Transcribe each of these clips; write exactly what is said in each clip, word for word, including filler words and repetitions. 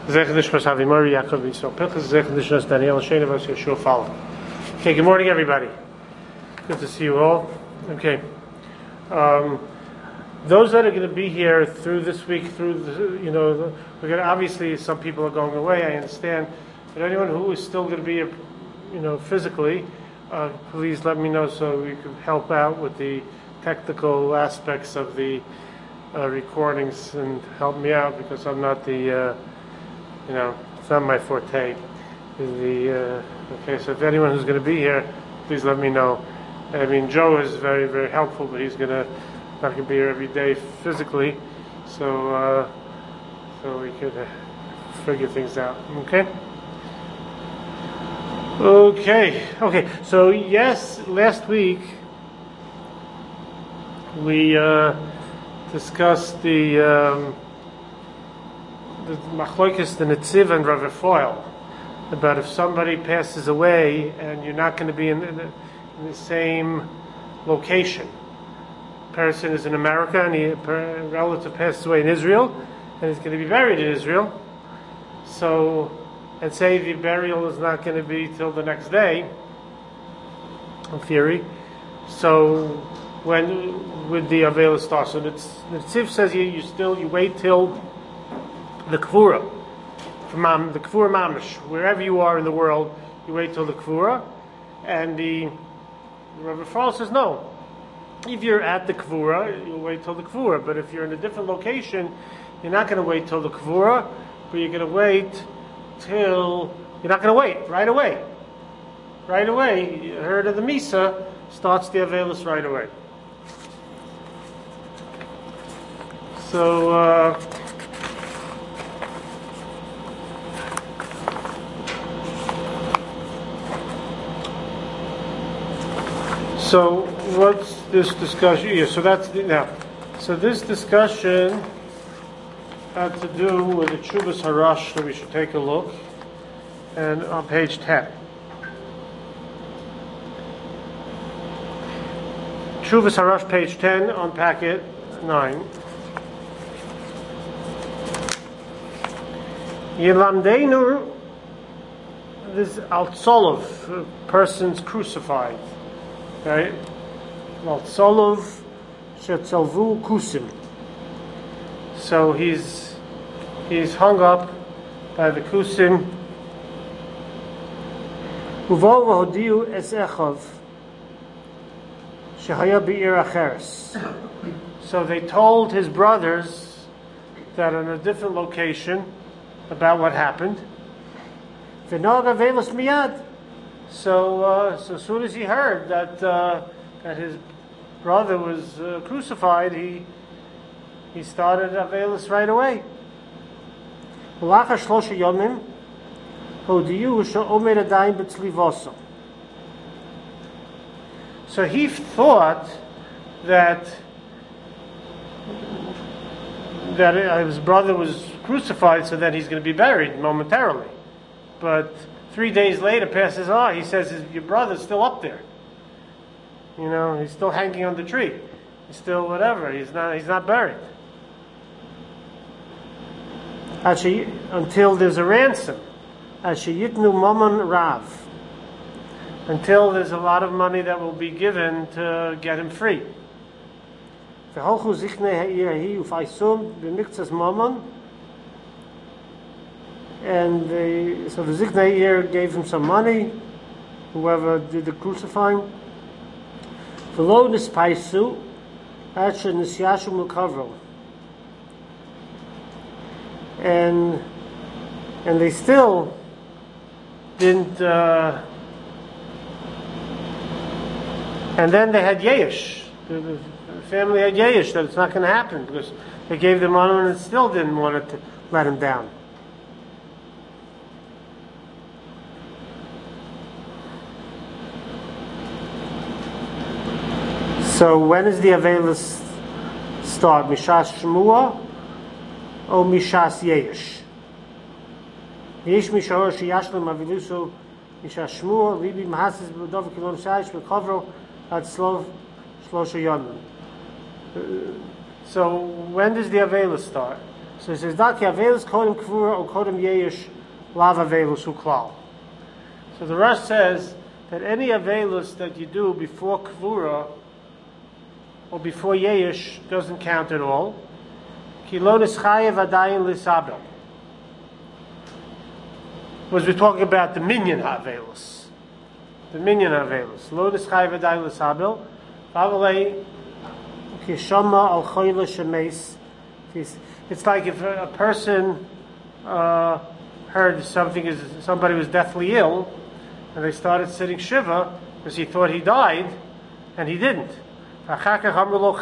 Okay, good morning, everybody. Good to see you all. Okay. Um, those that are going to be here through this week, through the, you know, we're going to, obviously some people are going away, I understand, but anyone who is still going to be, you know, physically, uh, please let me know so we can help out with the technical aspects of the uh, recordings and help me out, because I'm not the, uh, you know, it's not my forte. The uh, okay, so if anyone who's going to be here, please let me know. I mean, Joe is very, very helpful, but he's gonna not going to be here every day physically, so uh, so we could uh, figure things out. Okay. Okay. Okay. So yes, last week we uh, discussed the um, the Machlokes, the Netziv and Rav Foil, about if somebody passes away and you're not going to be in the, in the same location. A person is in America and he, a relative passes away in Israel and he's going to be buried in Israel. So, and say the burial is not going to be till the next day, in theory. So, when would the Avela start? So the Netziv says you, you still, you wait till the Kvura, from the Kvura Mamish, wherever you are in the world, you wait till the Kvura. And the Rav Foil says no. If you're at the Kvura, you'll wait till the Kvura. But if you're in a different location, you're not going to wait till the Kvura, but you're going to wait till, you're not going to wait, right away. Right away, you heard of the Misa, starts the Avelis right away. So, uh, So what's this discussion? Yeah, so that's the, now. So this discussion had to do with the Chuvas Harash that we should take a look, and on page ten. Chuvas Harash, page ten, on packet nine. Yilamdeinu, this Altsolov, person's crucified. Right? Solov Shetzelvu Kusim. So he's he's hung up by the Kusim. Uvol v'hodiu es echav shehaya be'ir acheres. So they told his brothers that in a different location about what happened. V'nog avelos miyad. So, uh, so as soon as he heard that uh, that his brother was uh, crucified, he he started Avelis right away. So he thought that that his brother was crucified, so that he's going to be buried momentarily, but three days later passes on. He says your brother's still up there. You know, he's still hanging on the tree. He's still whatever. He's not. He's not buried. Actually, until there's a ransom. Yitnu Mammon Rav. Until there's a lot of money that will be given to get him free. And the, so the Ziknair gave him some money, whoever did the crucifying. V'lo nispaisu, atcha nisyashu mukavro. And and they still didn't. Uh, and then they had Yesh. The, the family had Yesh that it's not going to happen because they gave them money and it still didn't want it to let him down. So when is the Avelis start? Mishas Shmua or Mishas Yesh? Yesh Mishor Shiyashlim Avilusu Mishas Shmua Libi Mahasis B'Dov Kilom Shaish B'Chavro Ad Slov Shlosha Yom. So when does the Avelis start? So he says, Daki Avelus Kodem Kvura or Kodem Yeyish Lav Avelus Uklal. So the Rosh says that any Avelus that you do before Kvura or before Yeyish doesn't count at all. Kilonis Chayev Adayin Lisabel. Was we're talking about the minyan Avelus. The minyan Avelus. Lonis Chayev Adayin Lisabel. Avalei Kishama Al Choyle Shemes. It's like if a person uh, heard something is somebody was deathly ill, and they started sitting shiva because he thought he died, and he didn't. In other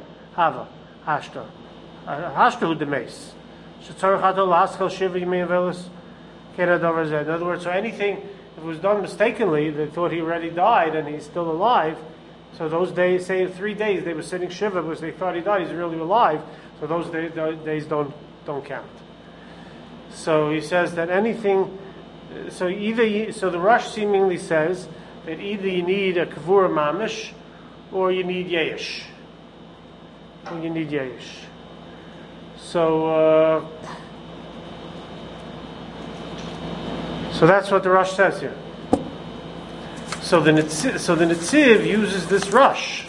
words, so anything, if it was done mistakenly, they thought he already died and he's still alive. So those days, say three days, they were sitting shiva because they thought he died, he's really alive. So those days, those days don't don't count. So he says that anything. So either you, so the Rosh seemingly says that either you need a kavura mamish or you need yeyish. Or you need yeyish. So uh, so that's what the Rosh says here. So the Netziv, so the Netziv uses this Rosh.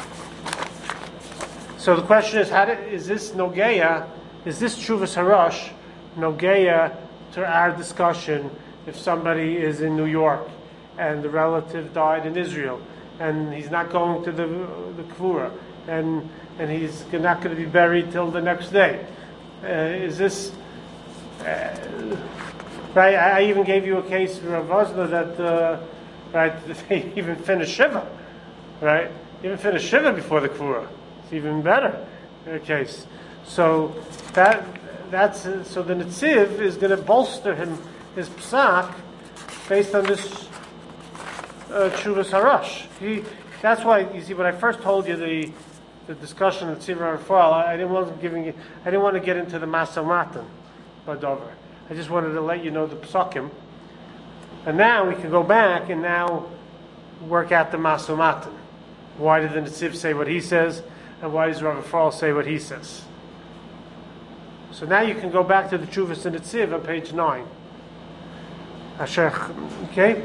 So the question is, how do, is this Nogeya, is this Tshuvas Harosh Nogeya to our discussion if somebody is in New York and the relative died in Israel and he's not going to the the Kvura and and he's not going to be buried till the next day? Uh, is this uh, right? I, I even gave you a case for Rav Vosner that uh, right they even finished Shiva, right? Even finished Shiva before the Kvura. Even better in a case. So that that's uh, so the Netziv is going to bolster him his psak based on this uh, Tshuvas Harash. He that's why you see when I first told you the the discussion of Tzivra Rafal, I, I didn't want giving you I didn't want to get into the Masal Matan Badover. I just wanted to let you know the psakim, and now we can go back and now work out the Masal Matan. Why did the Netziv say what he says? And why does Rav Ephraim say what he says? So now you can go back to the Tshuvas and Netziv on page nine. Asher, okay?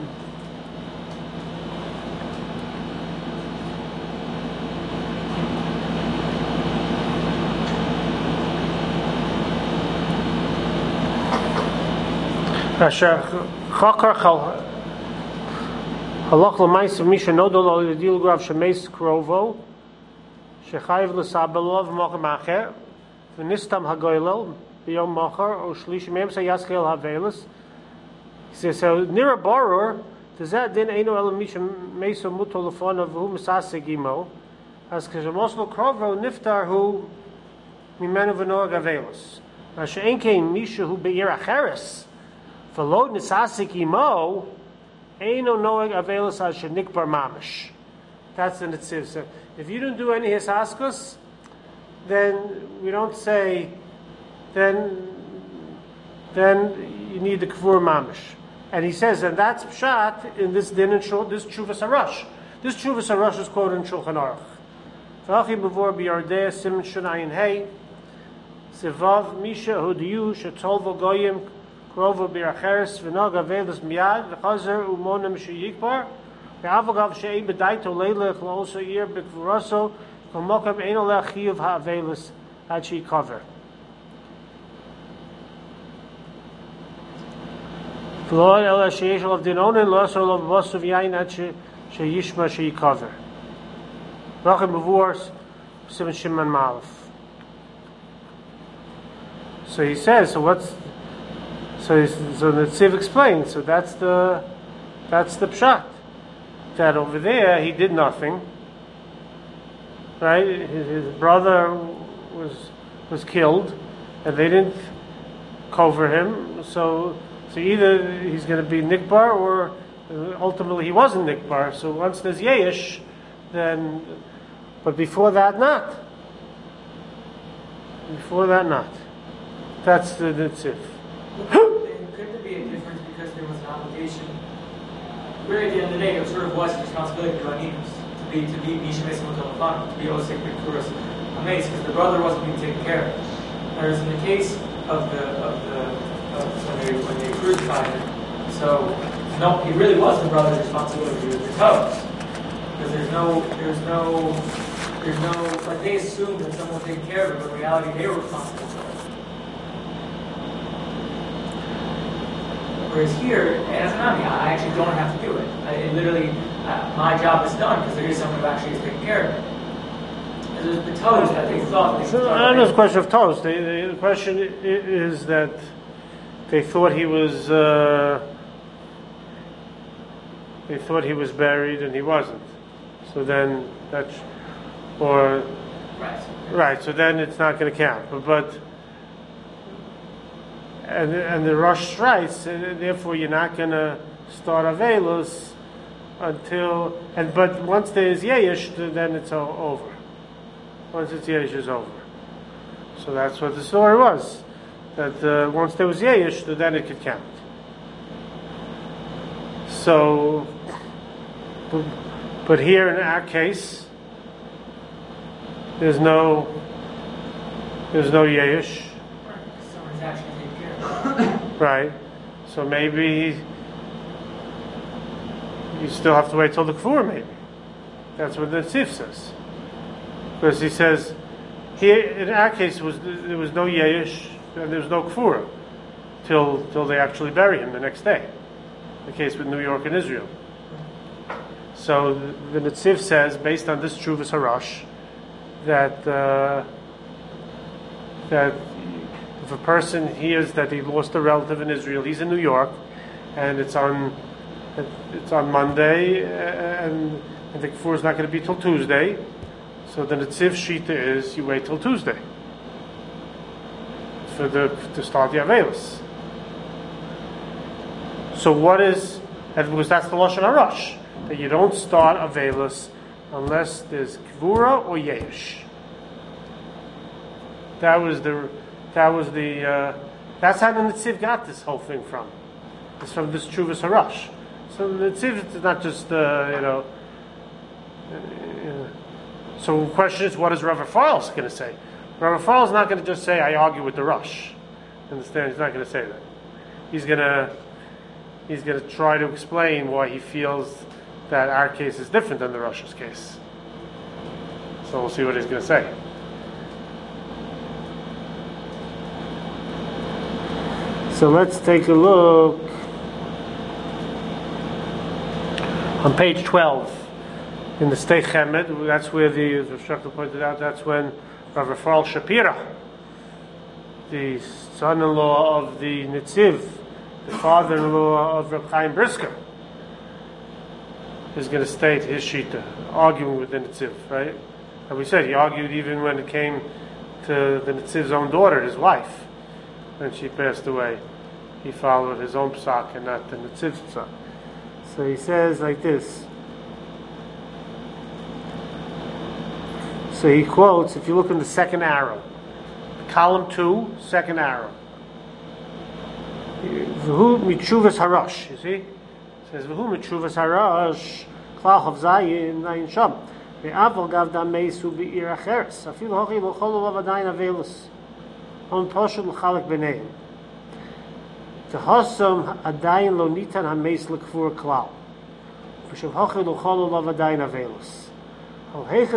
Asher Chakar Chal Halach L'Maisa Misha Nodol Al Yadil Grav Shemes Krovo Shechayiv L'Sabelov Mochem Acher V'Nistam Hagoylel B'Yom Mocher O Shlish Mem Sayaskel Havelis. He says, so Nira Boror Tezat Din Eino El Misha Meso Muto Lefon of Hu Misaseg Imo As Kajamoslo Krovo Niftar Hu Mimenu V'Noag Havelis Asher Enkein Misha Hu Be'ir Acheres V'Lo Nisaseg Imo Eino Noeg Havelis Asher Nikbar Mamish. That's the Netziv. So if you don't do any hisaskus, then we don't say, then then you need the kavur mamish. And he says, and that's pshat in this din and shul, this Tshuvas Harash. This Tshuvas Harash is quoted in Shulchan Aruch. V'achi b'vor b'yardei siman shunayin hey, sevav misha hudiyu shetolvo goyim krovo b'iracheres v'nog avelis miyad v'chazer umonim sheyikbar Ve'avogav she'ei b'daito leilech l'oso ir b'kvuraso k'mokam ein olech chiyuv ha'avelis ad she'yikaver. V'lo ela she'yesh olav dinonin l'oso olav b'vosav yain ad she'yishma she'yikaver. Rachim b'vuars Siman Shimon Malef. So he says, so what's so he's, so the Netziv explains, so that's the that's the pshat. That over there he did nothing, right? His, his brother was was killed, and they didn't cover him. So, so either he's going to be nikbar, or ultimately he wasn't nikbar. So once there's yeyish, then, but before that, not. Before that, not. That's the Netziv. Could there be a difference because there was an obligation? Really, at the end of the day, it sort of was a responsibility of Animus to be to be Mishames Motelafan, to be able to take Kuras Amaze, because the brother wasn't being taken care of. Whereas in the case of the of the of when they when they crucified him, so no, he really was the brother's responsibility with the toes, because there's no there's no there's no like they assumed that someone would take care of it, but in reality they were responsible for it. Whereas here, as an army, I actually don't have to do it. I, it literally, uh, my job is done because there is someone who actually is taking care of it. And there's the toes that they thought. They So, thought I don't know the question of toes. The, the, the question i- is that they thought he was uh, they thought he was buried and he wasn't. So then that's or right. right. So then it's not going to count. But, but and and the Rosh writes, uh, therefore you're not going to start Avelos until and but once there's Yesh, then it's all over. Once it's Yesh, it's over. So that's what the story was. That uh, once there was Yesh, then it could count. So, but, but here in our case, there's no, there's no Yesh. Someone's actually taking care of it. Right. So maybe you still have to wait till the Kfur, maybe. That's what the Tzif says. Because he says, here in our case was there was no Yesh and there was no Kfur till till they actually bury him the next day. The case with New York and Israel. So the, the Netziv says, based on this Chuvas Harash, that uh, that if a person hears that he lost a relative in Israel, he's in New York, and it's on it's on Monday, and, and the Kfur is not going to be till Tuesday. So the Netziv Shita is you wait till Tuesday for the to start the Avelis. So what is, and because that's the Lashon Harash, that you don't start Avelis unless there's Kvura or Yesh. That was the, that was the, uh, that's how the Netziv got this whole thing from. It's from this Chuvas Harash. So the Netziv is not just, uh, you know, uh, so the question is, what is Rav Farl's going to say? Rav Farl's not going to just say, I argue with the Rush. Understand? He's not going to say that. He's going to he's going to try to explain why he feels that our case is different than the Rush's case. So we'll see what he's going to say. So let's take a look on page twelve. In the Stei Chemed, that's where the, as Rav Shechtel pointed out, that's when Rav Rafal Shapira, the son-in-law of the Netziv, the father-in-law of Reb Chaim Brisker, is going to state his shita, arguing with the Netziv, right? And we said he argued even when it came to the Netziv's own daughter, his wife, when she passed away. He followed his own psak and not the Netziv's psak. So he says like this. So he quotes, if you look in the second arrow, column two, second arrow. V'hu mitshuvas harash, you see? It says, V'hu mitshuvas harash, klal chav zayin, nayin sham. Ve'aval gav damesu be'ir acheres. Afilu hochi lo cholu lav adayin avelus. On poshu l'chalek b'neim. Tehosam adayin lo nitan hameis l'kfur klal. V'shav hochi lo cholu lav adayin avelus. So this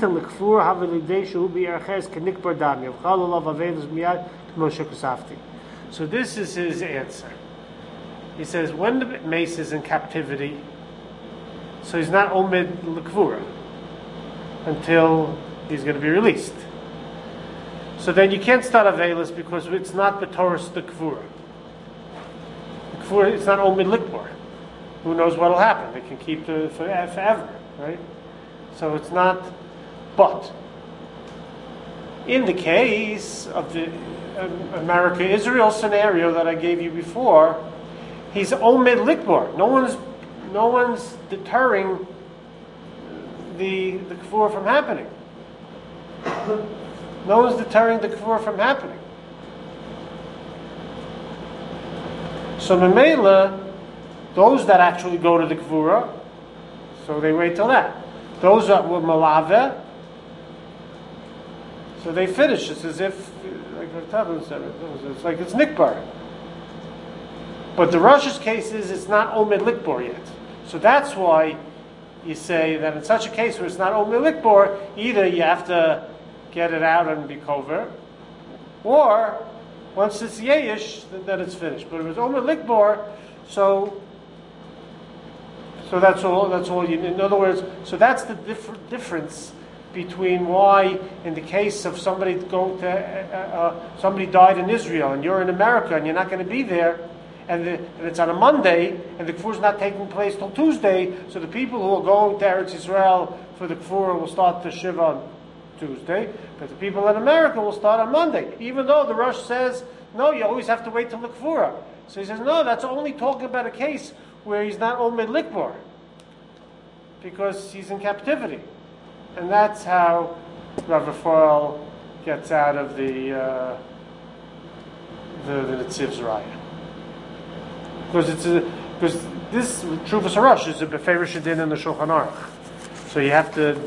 is his answer. He says when the mace is in captivity, so he's not omid l'kvura until he's going to be released. So then you can't start Avelis because it's not the Torah the Kvura. The Kvura, it's not omid likbor. Who knows what will happen? They can keep the for, forever, right? So it's not, but in the case of the um, America-Israel scenario that I gave you before, he's omid likbor. No one's, no one's deterring the the kfur from happening. No one's deterring the kfur from happening. So memela, those that actually go to the kfura, so they wait till that. Those that were malave, so they finish. It's as if, like It's like it's Nikbar. But the Rosh's case is it's not Omed Likbor yet. So that's why you say that in such a case where it's not Omed Likbor, either you have to get it out and be cover, or once it's Yeyish, then it's finished. But if it's Omed Likbor, so so that's all. That's all you. In other words, so that's the diff- difference between why, in the case of somebody going to uh, uh, somebody died in Israel and you're in America and you're not going to be there, and, the, and it's on a Monday and the kfur is not taking place till Tuesday, so the people who are going to Eretz Israel for the kfur will start the shiva on Tuesday, but the people in America will start on Monday, even though the Rosh says no, you always have to wait till the kfura. So he says no, that's only talking about a case where he's not Omed Likbor, because he's in captivity. And that's how Rav Raphael gets out of the uh, the, the Netziv's Raya. Because it's a, because this Truvas Harash is a Beferish Shadin in the Shulchan Aruch. So you have to,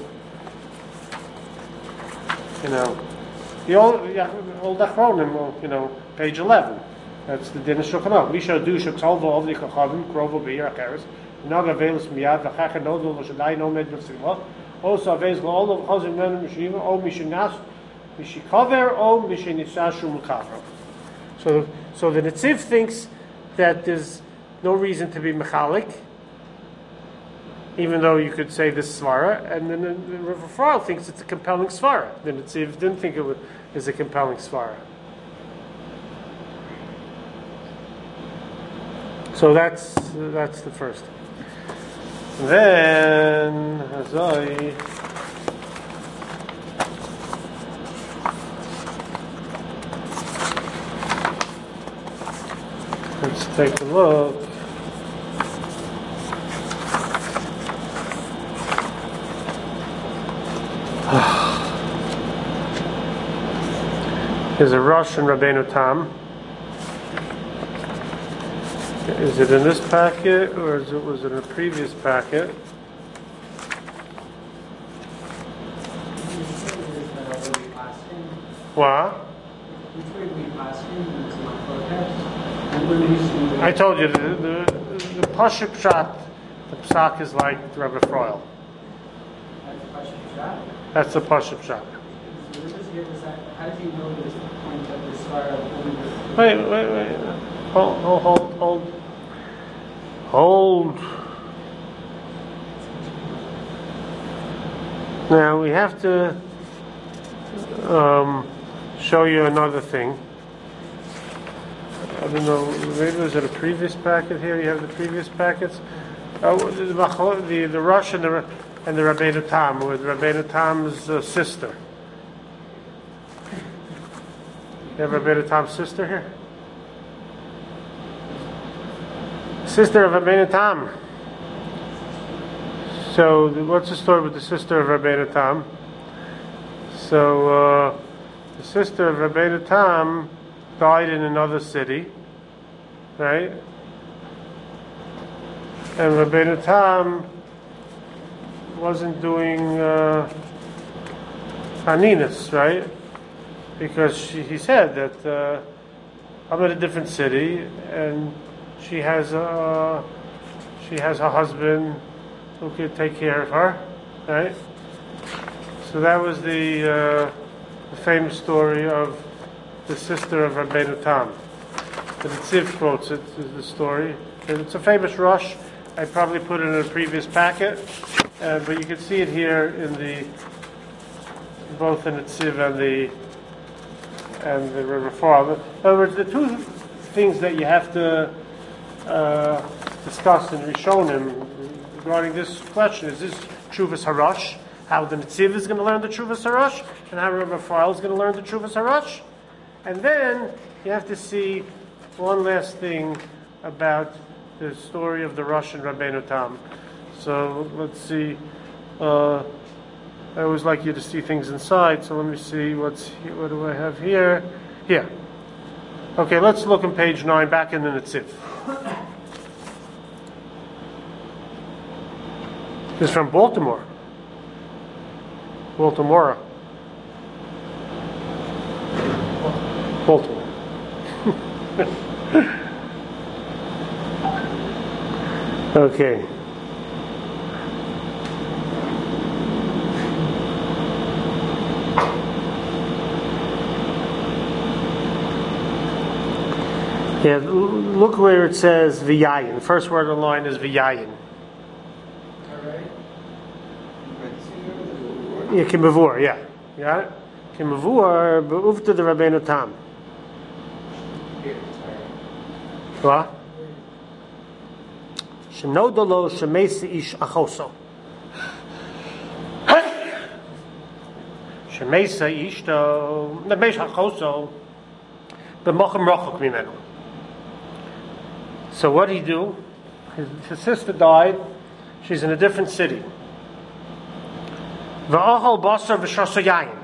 you know, the old, yeah, old Achronim, you know, page eleven. That's the Din of Shulchan Aruch. Misha du sheksalva ovli kachavim krovo beir acheres. Naga velis miyad v'chacha nodol v'shadai nomed v'tzimah. Also available all of chazim men mishiva o mishinas mishikaver o mishinisashu mukavro. So, so the Netziv thinks that there's no reason to be mechalik, even though you could say this svara, and then the, the Rav Raphael thinks it's a compelling svara. The Netziv didn't think it was a compelling svara. So that's that's the first. Then, Hazai, let's take a look. There's a Rosh in Rabbeinu Tam. Is it in this packet, or is it, was it in a previous packet? What? I told you, the, the, the Pashup shot, the psak is like Rabbi Froil. That's the Pashup shot. How did you know this point of the svara? Wait, wait, wait. Hold, hold, hold, hold. Hold. Now we have to um, show you another thing. I don't know, maybe was it a previous packet here? You have the previous packets? Oh, the, the, the Rosh and the, and the Rabbeinu Tam, with Rabbeinu Tam's uh, sister. You have Rabbeinu Tam's sister here? Sister of Rabbeinu Tam. So, what's the story with the sister of Rabbeinu Tam? So, uh, the sister of Rabbeinu Tam died in another city, right? And Rabbeinu Tam wasn't doing uh, Haninas, right? Because she, he said that uh, I'm in a different city, and she has a she has a husband who could take care of her, right? So that was the, uh, the famous story of the sister of Rabbeinu Tam. The Netziv quotes it, the story. And it's a famous rush. I probably put it in a previous packet, uh, but you can see it here in the both the Netziv and the and the River Fall. In other words, the two things that you have to Uh, discussed in Rishonim regarding this question is this Tshuvas Harash, how the Netziv is going to learn the Tshuvas Harash, and how Rabbi Raphael is going to learn the Tshuvas Harash. And then you have to see one last thing about the story of the Rosh and Rabbeinu Tam. So let's see. Uh, I always like you to see things inside, so let me see what's here. What do I have here? Here. Okay, let's look on page nine, back in the Netziv. This is from Baltimore. Baltimore. Baltimore. Okay. Yeah, look where it says v'yayin. The first word on the line is v'yayin. Yeah, kimavur, yeah. You got it? Kimavur, be'ufta the Rabbeinu Tam. What? Shenodalo shemesi ish achoso. Shemesa ishto, nemesh achoso, b'mochem rochok mimenu. So what did he do? His, his sister died. She's in a different city. V'achal basar v'shasa yayin.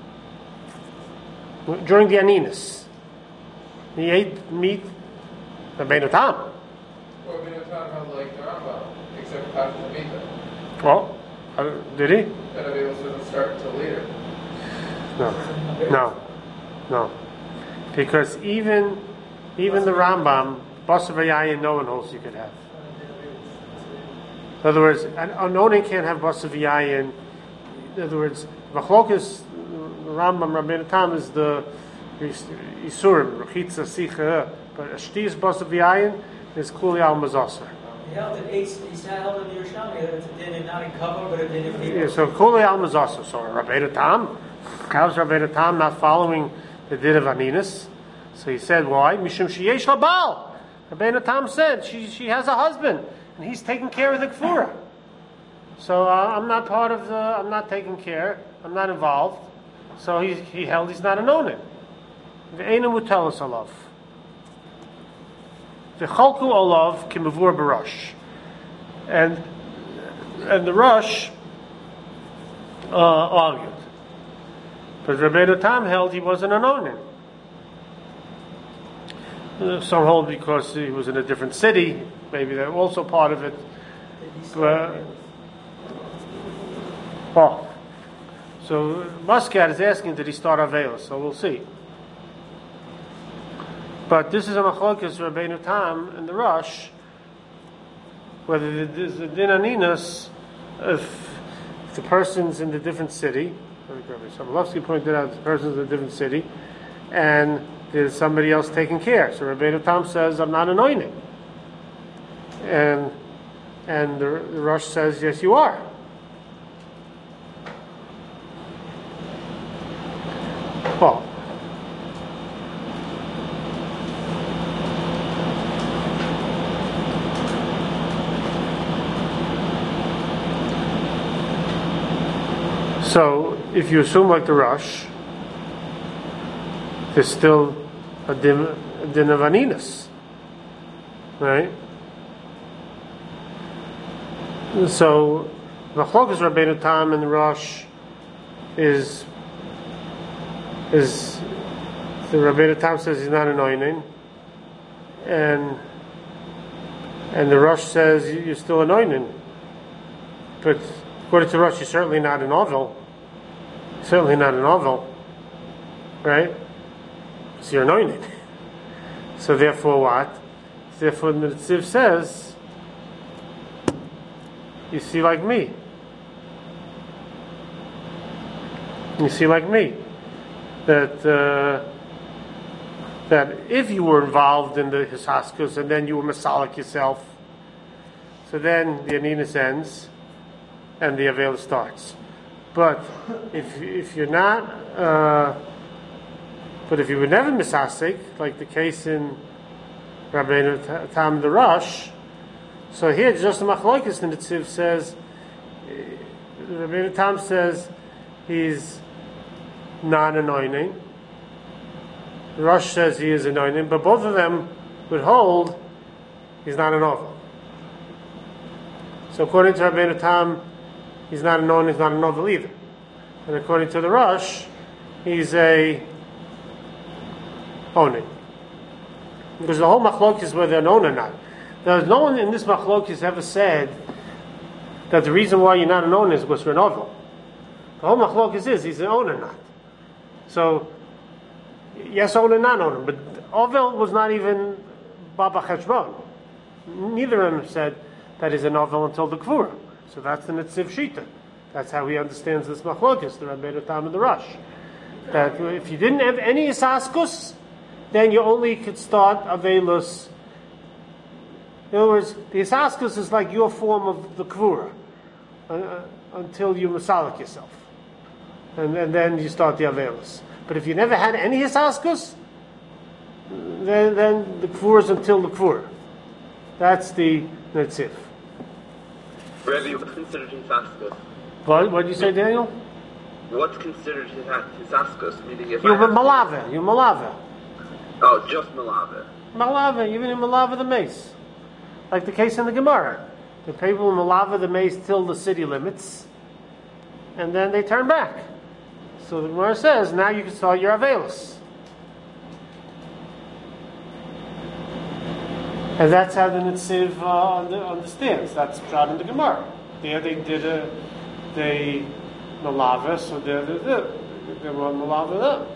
During the Aninis, he ate meat. Rabbeinu Tam. Well, Rabbeinu Tam held like the Rambam, except Pashas Hamita. Well, uh, did he? That Avilos doesn't start until later. No, no, no. Because even even the Rambam, basar v'yayin, no one holds you could have. In other words, an onen can't have basar v'yayin. In other words, Machlokas, Rambam, Rabbeinu Tam is the Isurim, Rechitza, Sicha, but Ashti's basar v'yayin is Kuli al Mazasar. He held it eight, he held in Yerushalmi that it's a din not in cover, but a din in people. Yeah, so Kuli al Mazasar. So Rabbeinu Tam, how's Rabbeinu Tam not following the din of Aninis? So he said, why? Mishum sheyesh labal. Rabbeinu Tam said she she has a husband and he's taking care of the kfura. So uh, I'm not part of the. I'm not taking care. I'm not involved. So he he held he's not an onen. Ve'enu mutelos alav. V'chalku olav kimavur b'rosh. And and the Rosh uh, argued, but Rabbeinu Tam held he wasn't an onen. Some hold because he was in a different city. Maybe they're also part of it. But, well, so Muscat is asking, did he start Avelos? So we'll see. But this is a machlokas Rabbeinu Tam and the Rosh, whether there's a din aninas if, if the person's in the different city. Sobolovsky pointed out the person's in a different city, and there's somebody else taking care. So Rabbeinu Tam says, I'm not anointing. And and the, the Rosh says, yes, you are. Well, so if you assume like the Rosh, there's still a din, a din of aninas, right? So Machlokas Rabbeinu Tam and the Rosh is is the Rabbeinu Tam says he's not anointing, and and the Rosh says you're still anointing, but according to Rosh, you're certainly not an ovel, certainly not an ovel, right? So you're anointed. So therefore, what? Therefore, the Netziv says, you see like me. You see like me. That uh, that if you were involved in the Hisaskus and then you were Masalik yourself, so then the Aninas ends and the Avel starts. But if if you're not, uh, but if you were never Misasik, like the case in Rabbeinu Tam the Rosh, so here just the Machlokes in the Tziv says, Rabbeinu Tam says he's non-anointing. The Rosh says he is anointing, but both of them would hold he's not an oval. So according to Rabbeinu Tam, he's not an onen, he's not an oval either. And according to the Rosh, he's a onen. Because the whole machlokes is whether an onen or not. There's no one in this machlokes ever said that the reason why you're not an onen is because you're an oval. The whole machlokes is he's an onen or not. So yes owner, not owner. But Ovel was not even Baba Cheshbon. Neither of them said that is an Ovel until the Kvura. So that's the Netziv Shita. That's how he understands this Machlokes, the Rabbeinu Tam and the Rosh. That if you didn't have any Isaskus, then you only could start Avelus. In other words, the Isaskus is like your form of the Kvura uh, until you Masalik yourself. And, and then you start the Avelus. But if you never had any Isaskus, then, then the Kvura is until the Kvura. That's the Netziv. Rabbi, what's considered Hisaskus? What what did you say, Daniel? What's considered Hisaskus? Meaning if You I have malava, you malava. Oh, just Malava. Malava, even in malava the mace. Like the case in the Gemara. The people in malava the mace till the city limits, and then they turn back. So the Gemara says, now you can start your Avelis. And that's how the Netziv uh, understands. That's shot in the Gemara. There they did a, they malava, so there they did. They were malava there.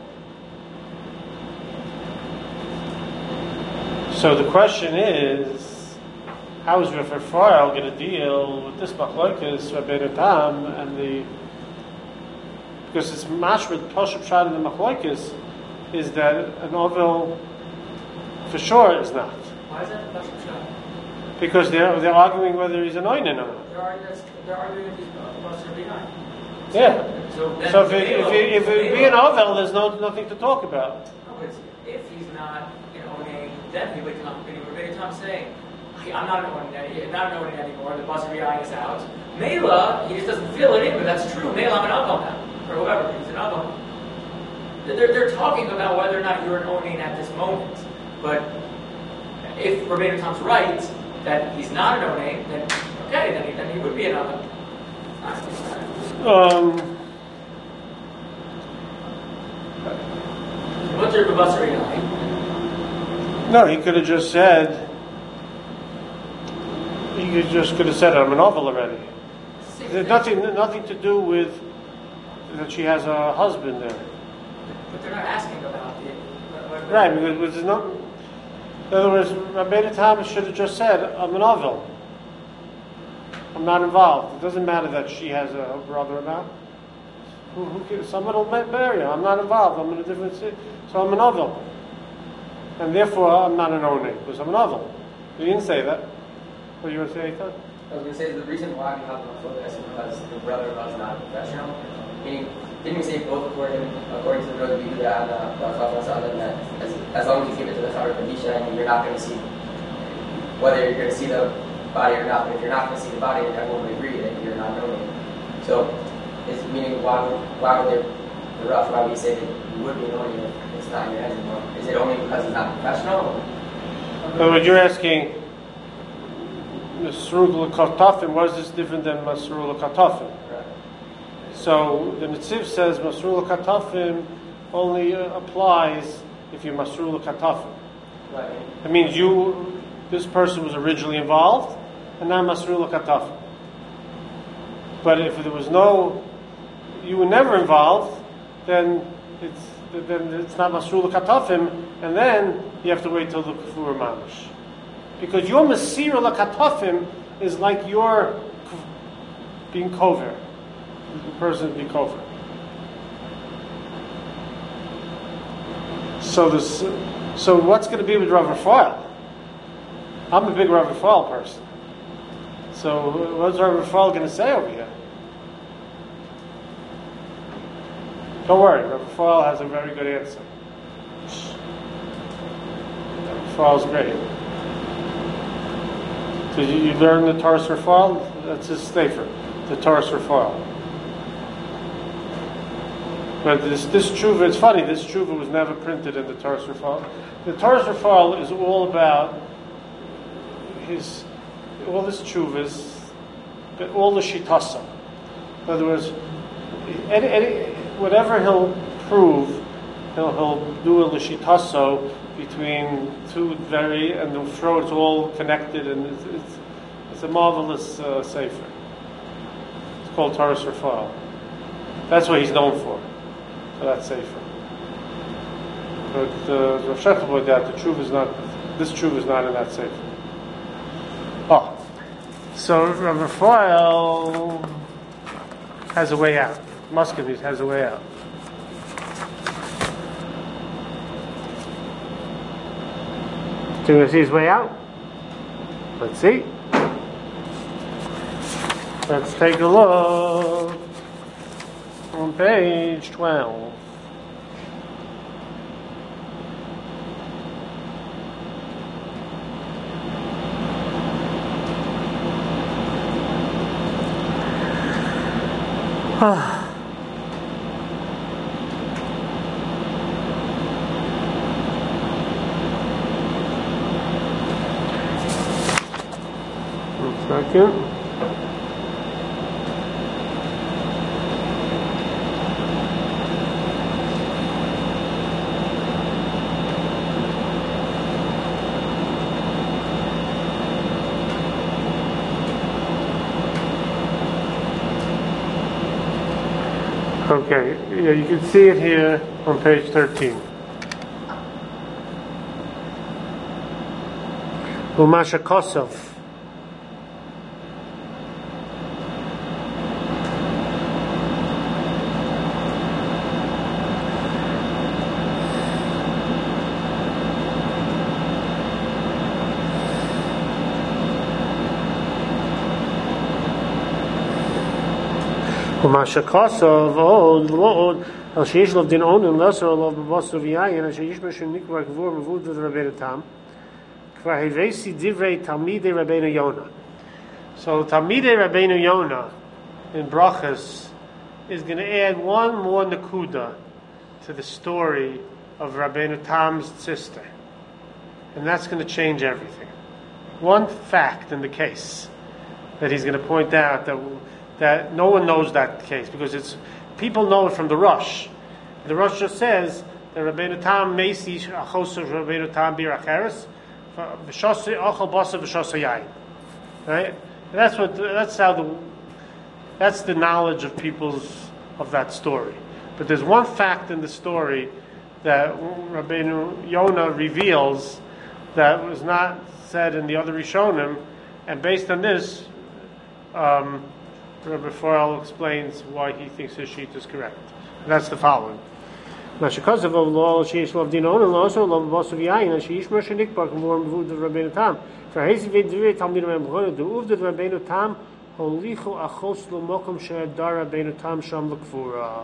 So the question is, how is Rav Raphael going to deal with this machlokes Rabbeinu Tam and the, because it's mashma the Pashup shot in the machlokes is that an ovel for sure is not. Why is that the Pashup shot? Because they're they're arguing whether he's an oinen or not. They're arguing, they're arguing if he's Basar behind. Yeah. So, So if it, if it, if it be an ovel, there's no nothing to talk about. No, but if he's not an owning, then he would come. Rabbeinu Tam saying, I'm not an owning any, not an owning anymore. The Basar behind is out. Mela, he just doesn't feel it in, but that's true. Mela, I'm an avel now, or whoever he's an avel. They're they're talking about whether or not you're an owning at this moment, but if Rabbeinu Tam's right that he's not an owning, then okay, then he, then he would be an avel. Um, What's your Basar behind? no, he could have just said. He could just could have said, "I'm an ovel already." There's nothing, nothing to do with that she has a husband there. But they're not asking about it. What- what- Right, because there's no. In other words, Rabbeinu Tam should have just said, "I'm an ovel. I'm not involved. It doesn't matter that she has a brother or not. Who, who cares? Someone will ma- marry her. I'm not involved. I'm in a different city, so I'm an ovel, and therefore I'm not an owner because I'm an ovel." You didn't say that. What you were saying, Ethan? I was going to say the reason why we have the focus is because the brother was not a professional. Meaning, didn't we say both according according to the brother we do that and that as, as long as you give it to the Torah Kadisha and you're not going to see whether you're going to see the body or not. But if you're not going to see the body, then everyone would agree that you're not knowing. So, it's meaning why would why would there, the rough why would you say that you would be knowing if it's not in your hands anymore? Is it only because it's not professional? So what you're asking, Masrul Katafim, what is this different than Masrul Katafim? Right. So the Netziv says Masrul Katafim only uh, applies if you're Masrul Katafim. Right. It means you, this person was originally involved, and now Masrul Katafim. But if there was no, you were never involved, then it's then it's not Masrul Katafim, and then you have to wait till the Kufur Mamish. Because your Masir Lakatafim is like your being Kover. The person being Kover. So this, so what's going to be with Rav Raphael? I'm a big Rav Raphael person. So what's Rav Raphael going to say over here? Don't worry, Rav Raphael has a very good answer. Rav Raphael's great. Did you, you learn the Torah Raphael? That's his stafer, the Torah Raphael. But this this tshuva, it's funny, this tshuva was never printed in the Torah Raphael. The Torah Raphael is all about his, all his tshuvas, all the shitasa. In other words, any, any, whatever he'll prove, he'll, he'll do a l'shitaso between two very, and the throw it's all connected, and it's, it's, it's a marvelous uh, sefer. It's called Torah Raphael. That's what he's known for. So that's sefer. But uh, Rav Shechel pointed out the truth is not, this truth is not in that sefer. Oh, so Rav Raphael has a way out. Muscovy has a way out. Do you want to see his way out? Let's see. Let's take a look on page twelve. Ah. One second. Okay, yeah, you can see it here on page thirteen. Umasha Kosov. ומה שכוסוב עוד ועוד על שיש לו דין עונן לסר עליו בבוסר ויין אשר יש בשם נקרא גבור מבוד ורבנו תם כבר הבאסי דברי תלמידי רבנו יונה. So תלמידי רבנו יונה in Brachas is going to add one more nakuda to the story of Rabbeinu Tam's sister, and that's going to change everything. One fact in the case that he's going to point out that that no one knows that case because it's people know it from the Rosh. The Rosh just says that Rabbeinu Tam Meisi Achosov Rabbeinu Tam Biracheres V'Shosei Ochel Basa V'Shosei Yain. Right? That's what. That's how the. That's the knowledge of people's of that story. But there's one fact in the story that Rabbeinu Yonah reveals that was not said in the other Rishonim, and based on this. Um, Rabbi Foyle explains why he thinks his sheet is correct. And that's the following. Because of law, she is loved in own and also loved boss of Yain, and she is Mershanik Park and warm food of Rabbeinu Tam. For his video, Talmud Rabbeinu the Uvd of Rabbeinu Tam, Holichu Achos Lomokum Shadar Rabbeinu Tam Sham Lakfura.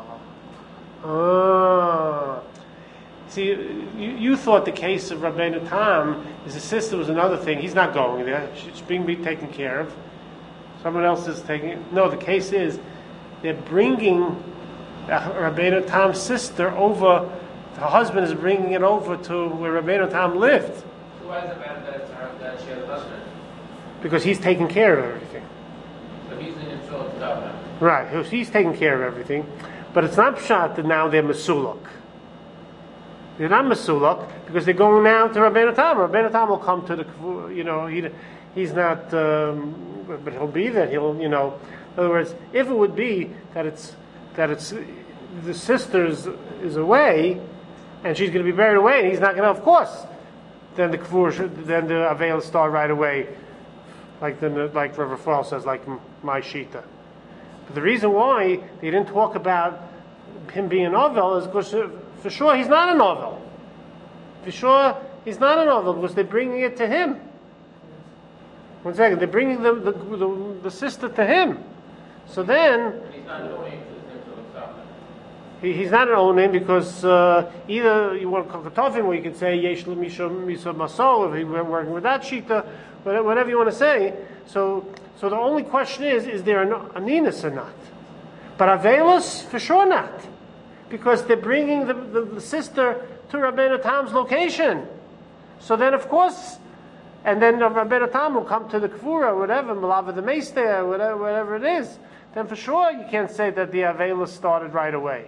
Ah. See, you, you thought the case of Rabbeinu Tam, his sister was another thing. He's not going there. She's being taken care of. Someone else is taking it. No, the case is they're bringing Rabbeinu Tam's sister over. Her husband is bringing it over to where Rabbeinu Tam lived. So why is it bad that, it's her, that she has a husband? Because he's taking care of everything. So he's in control of now. Right, he's taking care of everything. But it's not pshat that now they're Mesulak. They're not Mesulak because they're going now to Rabbeinu Tam. Rabbeinu Tam will come to the, you know, he, he's not... Um, but he'll be there. He'll, you know, in other words, if it would be that it's that it's the sister is, is away, and she's going to be buried away, and he's not going to, of course, then the kavur, then the avail start right away, like the like Rabbi Foyle says, like my shita. But the reason why they didn't talk about him being an ovel is because for sure he's not an ovel. For sure he's not an ovel because they're bringing it to him. One second, they're bringing the the, the, the sister to him. So then... He's not owning himself. He, he's not an owning because uh, either you want to kakatofim, or you can say yesh misha misa masol, if he were working with that shita, whatever you want to say. So so the only question is, is there an aninus or not? But Avelis, for sure not. Because they're bringing the, the, the sister to Rabbeinu Tam's location. So then, of course... And then Rabbeinu Tam will come to the Kfura, whatever, Malava the Meisteh, whatever, whatever it is. Then for sure you can't say that the Avelis started right away.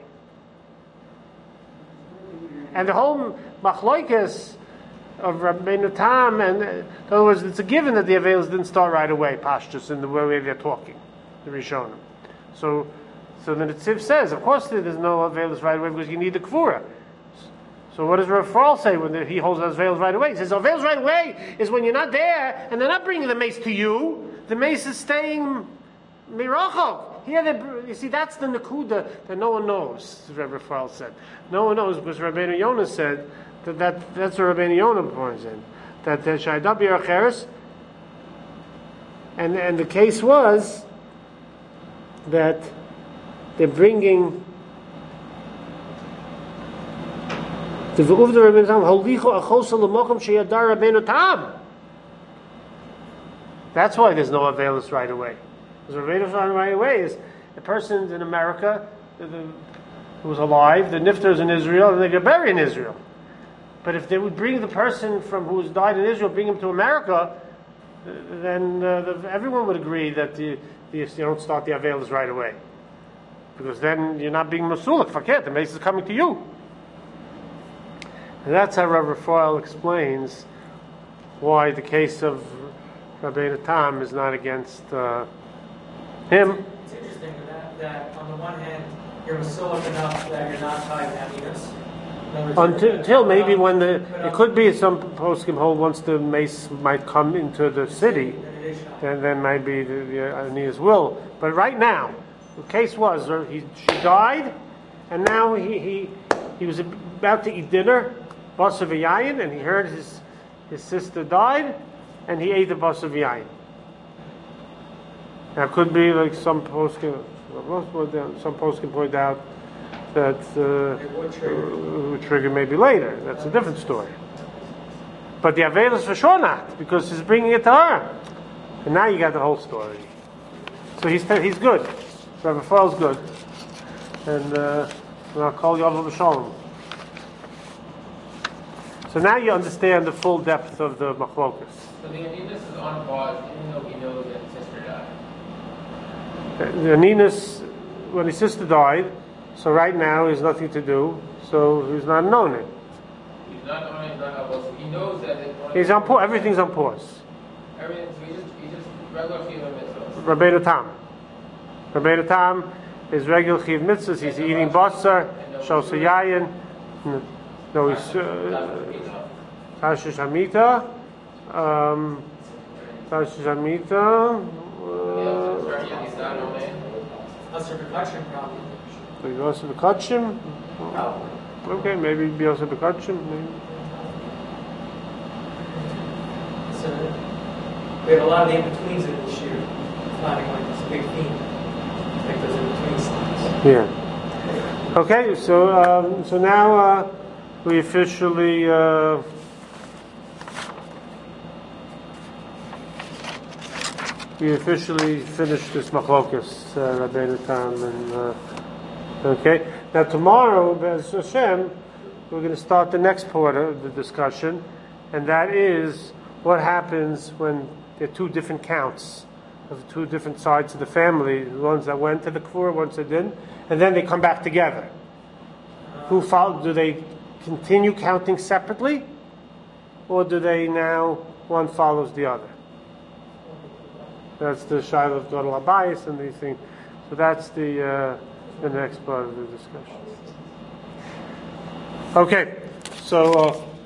And the whole Machloikis of Rabbeinu Tam, and in other words, it's a given that the Avelis didn't start right away, Pashtus, in the way they're talking, the Rishonim. So, so the Netziv says, of course there's no Avelis right away because you need the Kfura. So what does Rav Farl say when he holds those veils right away? He says, veils right away is when you're not there and they're not bringing the mace to you. The mace is staying mirachov. Here, they, you see, that's the nakuda that no one knows, as Rav Farl said. No one knows because Rabbeinu Yonah said that, that that's what Rabbeinu Yonah points in. That the Shaydab Yeracheres, and and the case was that they're bringing the V'uvda Rabbeinu Tam Holicho Achosa L'Mocham Sheyadar Rabbeinu Tam. That's why there's no availus right away. Because availus right away is the person's in America the, the, who's alive, the nifter is in Israel, and they get buried in Israel. But if they would bring the person from who's died in Israel, bring him to America, then uh, the, everyone would agree that the, the, you don't start the availus right away. Because then you're not being masulik, fakir, the mace is coming to you. And that's how Rav Raphael explains why the case of Rabbeinu Tam is not against uh, him. It's interesting that, that on the one hand, you're masulik enough that you're not tied to happiness. Until, until maybe when the, it could be some poskim hold once the mace might come into the city, then then maybe the, the Aeneas will. But right now, the case was uh, he she died, and now he he, he was about to eat dinner, basav yayin, and he heard his his sister died, and he ate the basav yayin. Now it could be like some poskim, some poskim point out that uh, would trigger maybe later. That's a different story. But the Avelis for sure not, because he's bringing it to her. And now you got the whole story. So he's he's good. Rabbi Farl's good. And uh, I'll call you Yom Shalom. So now you understand the full depth of the machlokas. So the Aninus is on pause, even though he knows that his sister died. The Aninus, when his sister died, so right now he has nothing to do, so he's not known it. He's not knowing, he's not able, so he knows that it's He's on pause, everything's on pause. Everything, so he just, he just regular chiyuv mitzvahs. Rabbeinu Tam. Rabbeinu Tam is regular chiv mitzvahs, he's eating basar, shosa yayin, no, he's Tashish Hamita, um, Tashish Hamita, That's a production problem. so you also Bekachim? Okay, maybe be also Bekachim, maybe. So we have a lot of the in-betweens in this year. Finding like this big theme. Like those in-between steps. Yeah. Okay, so um, so now uh, we officially uh, we officially finished this machlokas, uh, Rabbeinu Tam, and uh, okay. Now tomorrow, Be'ez Hashem, we're going to start the next part of the discussion, and that is what happens when there are two different counts of two different sides of the family, the ones that went to the Kfur, ones that didn't, and then they come back together. Who follow? Do they continue counting separately, or do they now one follows the other? That's the Shiloh of Gadol Habayis and these things. So that's the uh, the next part of the discussion. Okay, so. Uh,